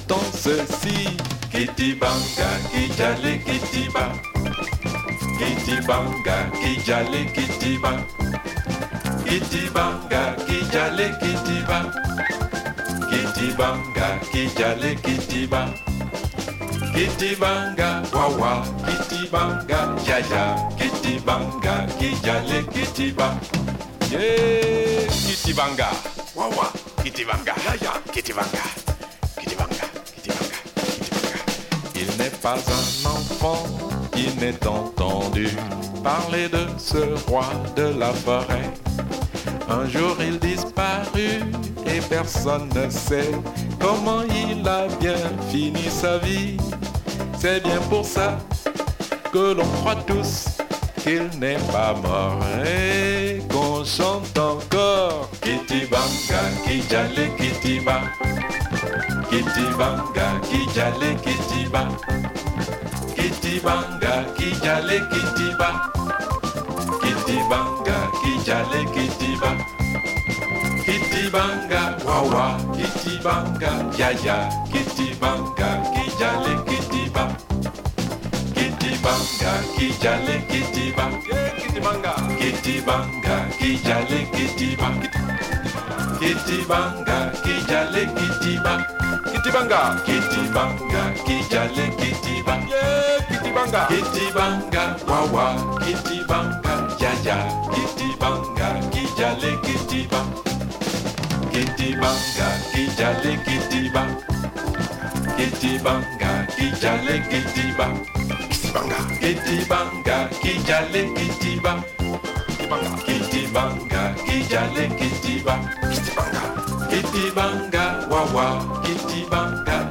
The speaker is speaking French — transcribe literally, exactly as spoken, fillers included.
chantons ceci. Kitty banga, qui jale kitty ba. Kitty banga, qui jale kitty ba. Kitty banga, qui jale kitty ba. Kitty banga, qui jale kitty ba. Kitty banga, wawa, kitty banga, yaya, kitty banga, qui jale kitty ba. Yeah, kitty banga, wawa, kitty banga, yaya, kitty banga, kitty banga, kitty banga, kitty banga. Il n'est pas un enfant qui n'ait entendu parler de ce roi de la forêt. Un jour il disparut et personne ne sait comment il a bien fini sa vie. C'est bien pour ça que l'on croit tous qu'il n'est pas mort et qu'on chante encore. Kitty banga, qui jale kitty ba. Kitty banga, qui jale kitty ba. Kitty banga, qui jale kitty ba. Kitty banga, qui jale kitty ba. Kitty banga, wawa, kitty banga, yaya, kitty banga, qui jale kitty ba. Kitty banga, qui jale kitty ba. Kitty banga, kitty banga, qui jale kitty ba. Kitty banga, qui jale kitty ba. Kitty banga, kitty banga, qui jale kitty ba. Kitty banga, kitty banga, wawa, kitty banga, yaya, kitty banga, qui jale kitty ba. Kitty banga, qui jale kitty ba. Kitty banga, qui jale kitty ba. Kitty banga, qui jale kitty ba. Kitty banga, qui jale kitty ba. Kitty banga, wawa, kitty banga.